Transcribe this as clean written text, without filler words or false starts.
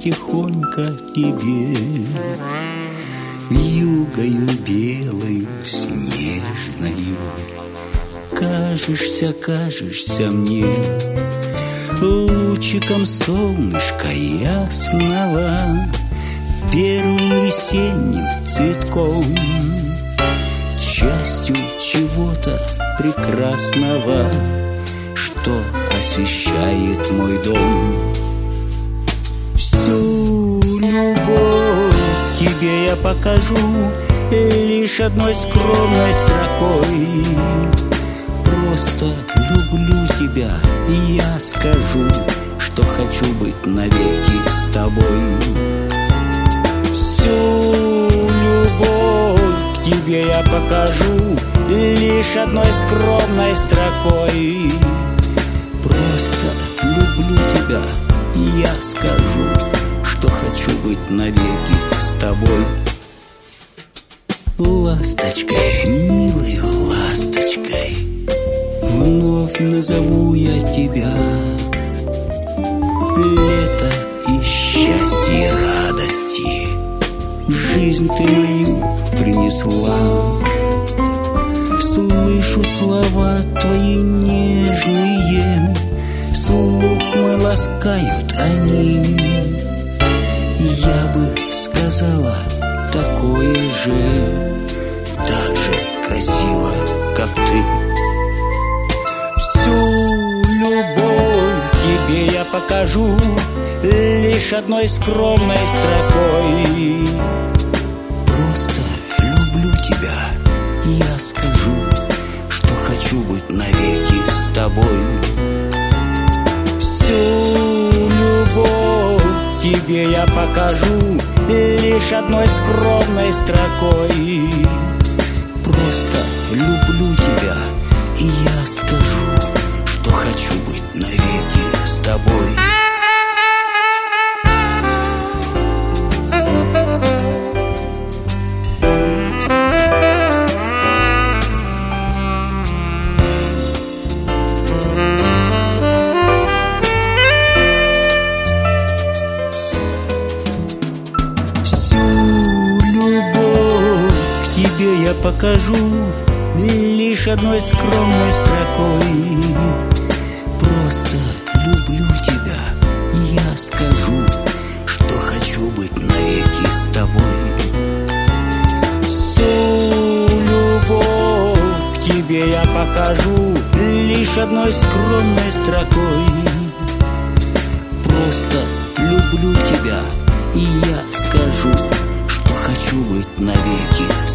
тихонько тебе вьюгою белою снежною. Кажешься мне лучиком солнышка ясного, первым весенним цветком, частью чего-то прекрасного, что освещает мой дом. Всю любовь тебе я покажу лишь одной скромной строкой. Просто люблю тебя, и я скажу, что хочу быть навеки с тобой. Всю любовь к тебе я покажу лишь одной скромной строкой. Просто люблю тебя, и я скажу, что хочу быть навеки с тобой. Ласточкой, милой ласточкой, вновь назову я тебя. Лето и счастье, и радости жизнь ты мою принесла. Слышу слова твои нежные, слух мой ласкают они. Я бы сказала такое же, так же красиво, как ты. Любовь тебе я покажу лишь одной скромной строкой. Просто люблю тебя, я скажу, что хочу быть навеки с тобой. Всю любовь тебе я покажу лишь одной скромной строкой. Просто люблю тебя, и я скажу, что хочу быть навеки с тобой. Всю любовь к тебе я покажу лишь одной скромной строкой. Просто люблю тебя, я скажу, что хочу быть навеки с тобой. Всю любовь к тебе я покажу лишь одной скромной строкой. Просто люблю тебя, и я скажу, что хочу быть навеки